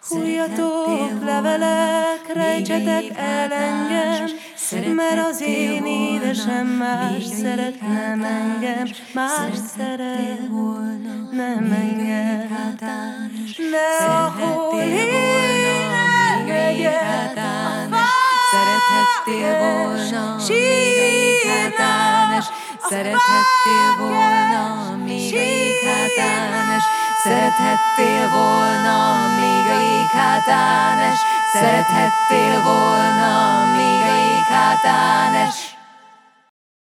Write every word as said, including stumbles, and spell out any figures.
Hulljatok levelek, rejtsetek el engem, mert az én édesem más szeret, nem engem, más szeret, nem engem. Ne ahol ének megyek, szerethettél volna még a jég hátán es, szerethettél volna még a jég hátán es, szerethettél volna még a jég hátán es, szerethettél volna még a jég hátán es.